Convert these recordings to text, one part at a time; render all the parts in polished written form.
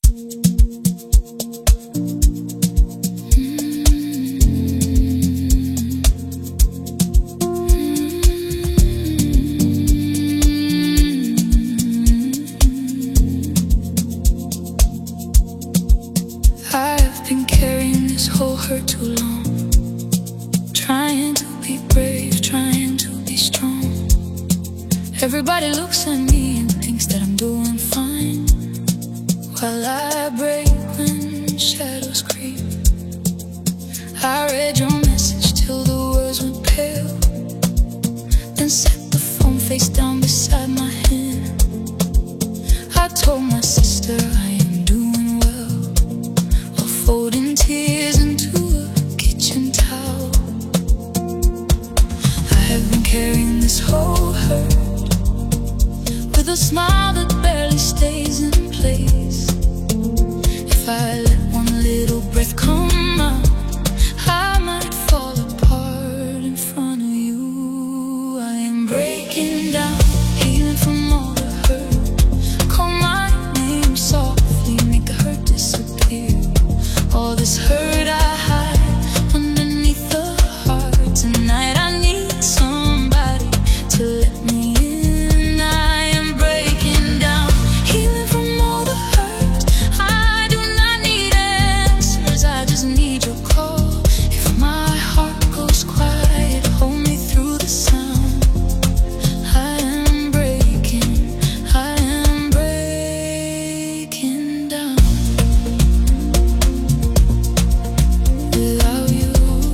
I've been carrying this whole hurt too long, trying to be brave, trying to be strong. Everybody looks at me and thinks that I'm doing fine, while I break when shadows creep. I read your message till the words went pale, then set the phone face down beside my hand. I told my sister I am doing well, while folding tears into a kitchen towel. I have been carrying this whole hurt with a smile that barely stays in place. If I let one little breath come out, I might fall apart in front of you. I am breaking down, healing from all the hurt. Call my name softly, make the hurt disappear. All this hurt I hide underneath the heart. Tonight I need somebody to let me in. I am breaking down, healing from all the hurt. I do not need answers, I just need your call. If my heart goes quiet, hold me through the sound. I am breaking down without you.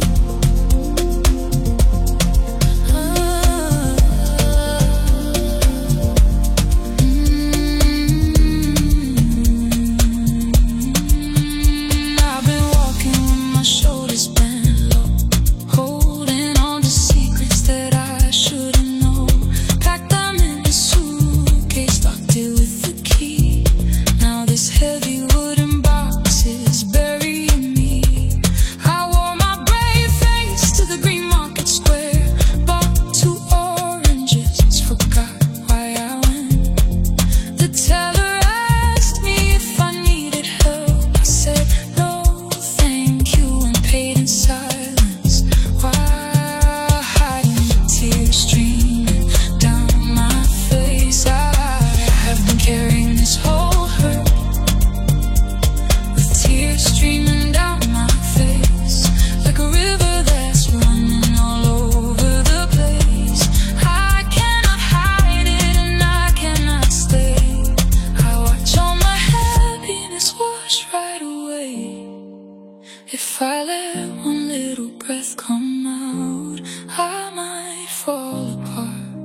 I've been walking with my shoulders bent low, holding on to secrets that I shouldn't know. Packed them in a suitcase, locked it with the key. Now this heavy wooden box is burying me. I wore my brave face to the green market square, bought 2 oranges, forgot why I went. The teller asked me if I needed help. I said no, thank you, and paid in silence, while hiding the tears streaming down my face. I have been carrying this whole hurt with tears streaming down my face, like a river that's running all over the place. I cannot hide it and I cannot stay. I watch all my happiness wash right away. If I let one little breath come out, I might fall apart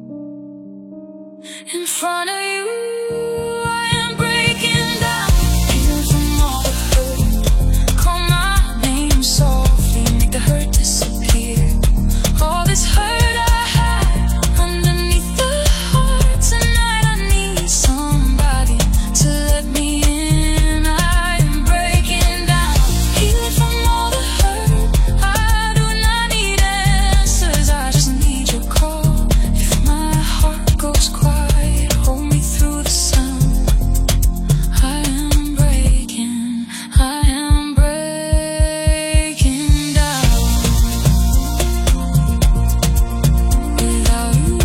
in front of you. I am breaking down, healing from all the hurt. Call my name softly, make the hurt disappear. All this hurt I hide underneath the heart. Tonight I need somebody to let me in. I am breaking down, healing from all the hurt. I do not need answers, I just need your call. If my heart goes quiet, hold me through the sound. I am breaking down without you.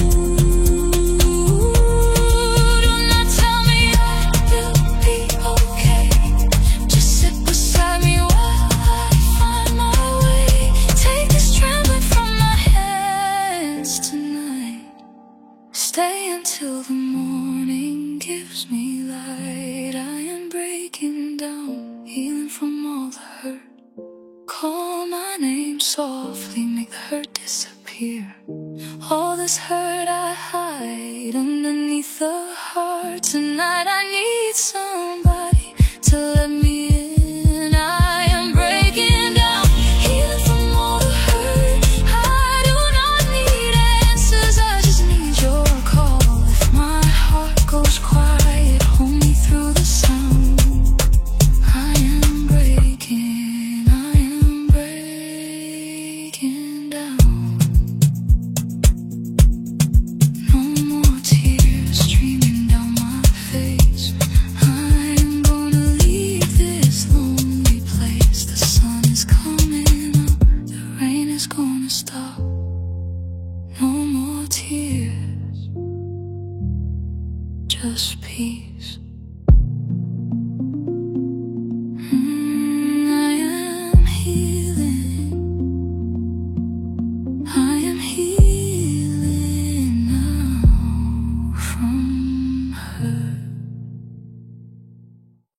Do not tell me I will be okay, just sit beside me while I find my way. Take this trembling from my hands tonight. Stay until the morning gives me light. I am breaking down, healing from all the hurt. Call my name softly, make the hurt disappear. All this hurt I hide underneath the heart. Tonight I need somebody to let me in. I am breaking down, healing from all the hurt. I do not need answers, I just need your call. If my heart goes quiet, hold me through the sound. I am breaking down stop. No more tears, just peace.